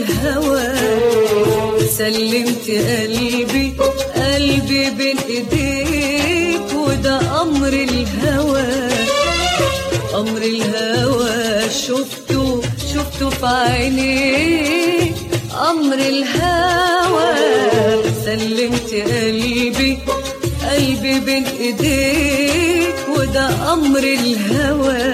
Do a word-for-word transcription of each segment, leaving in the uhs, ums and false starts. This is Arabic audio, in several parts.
الهوى، سلمت قلبي قلبي بين ايديك، وده امر الهوى امر الهوى، شفته شفته في عينيك، امر الهوى، سلمت قلبي قلبي بين ايديك، وده امر الهوى،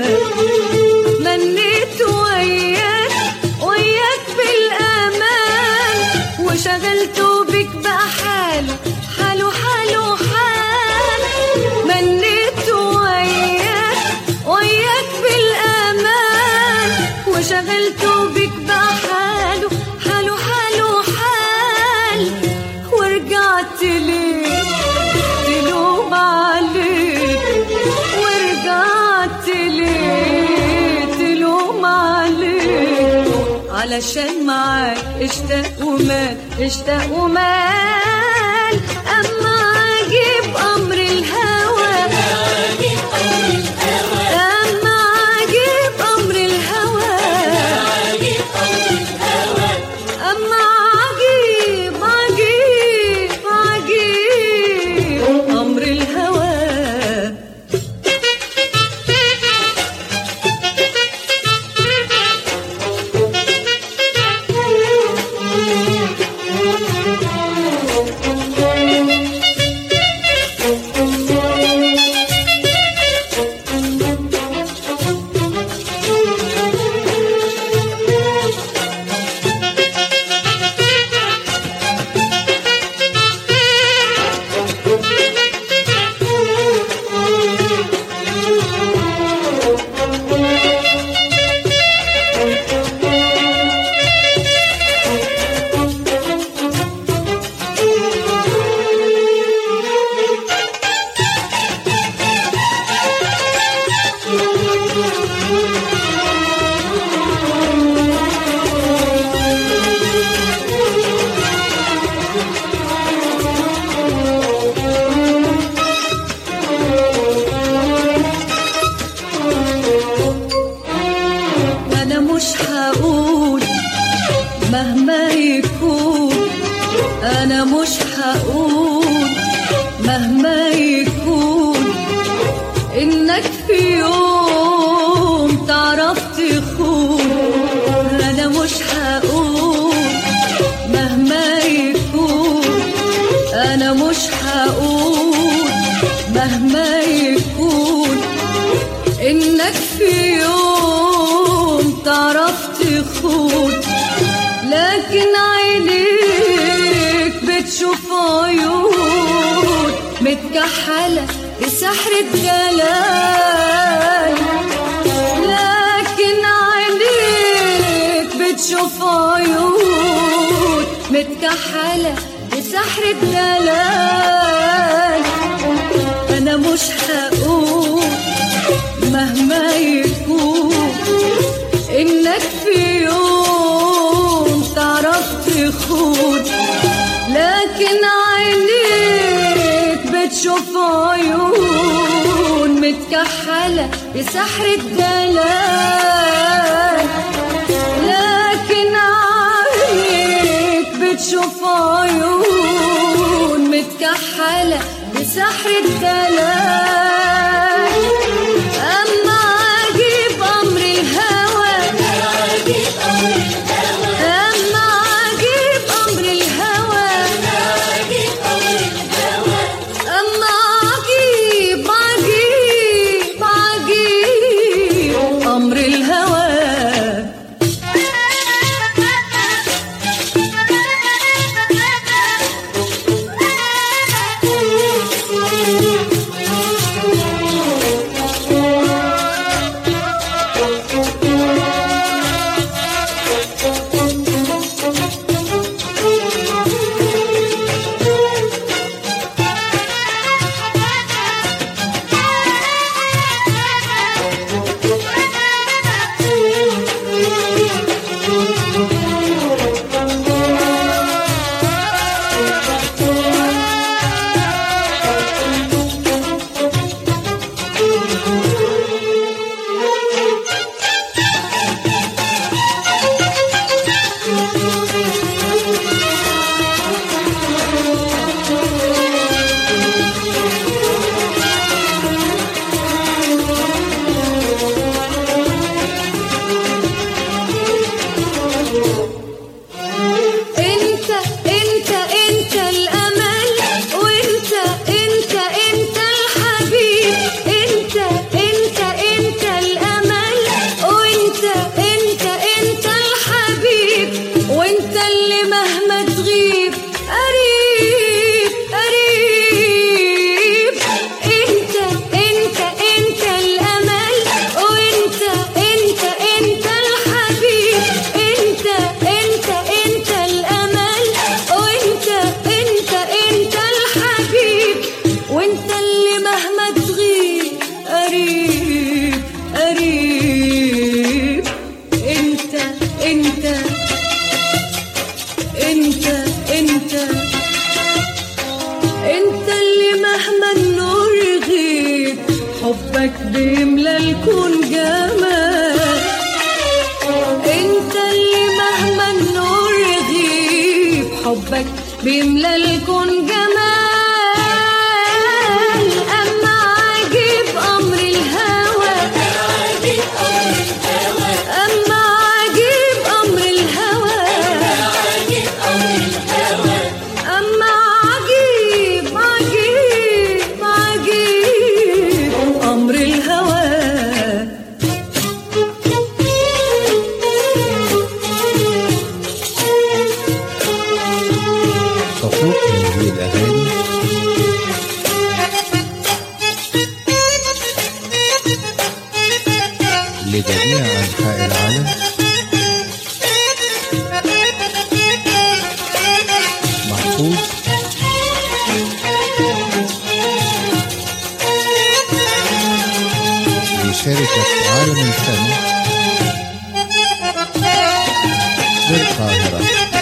منيت وياك وياك بالامان، وشغلته بك بقى حاله حاله حاله حال، منيت وياك وياك بالامان، وشغلته بك بقى حاله حاله حاله حال، ورجعت ليك تلوم عليك، ورجعت ليك تلوم عليك، علشان معاك اشتاق ومال اشتاق ومال، اما اجيب امر الهوى، اما اجيب امر الهوى، اما اجيب اجيب اجيب امر الهوى. مهما يكون أنا مش هقول، مهما يكون إنك في يوم تعرف تخون، أنا مش هقول مهما يكون، أنا مش هقول مهما يكون إنك في يوم تعرف تخون، لكن عينيك بتشوف عيون متكحلة بسحر الجلال، لكن عينيك بتشوف عيون متكحلة بسحر الجلال، أنا مش هقول مهما يكون إنك في يوم تعرف تخون، لكن عينيك بتشوف عيون متكحلة بسحر الجلال، لكن عينيك بتشوف عيون متكحلة بسحر الجلال، أما أجيب أمر الهوى، أما أجيب أمر الهوى، أما أجيب أجيب أجيب أمر الهوى. انت اللي مهما النور يغيب حبك بيملى الكون جمال. انت اللي مهما النور يغيب حبك بيملى الكون جمال. اما عجيب امر الهوى، اما عجيب امر الهوى، اما عجيب عجيب عجيب امر الهوى. تفوق هذه الأغاني لجميع أنحاء العالم محفوظ بشركة عالم الفن بالقاهرة.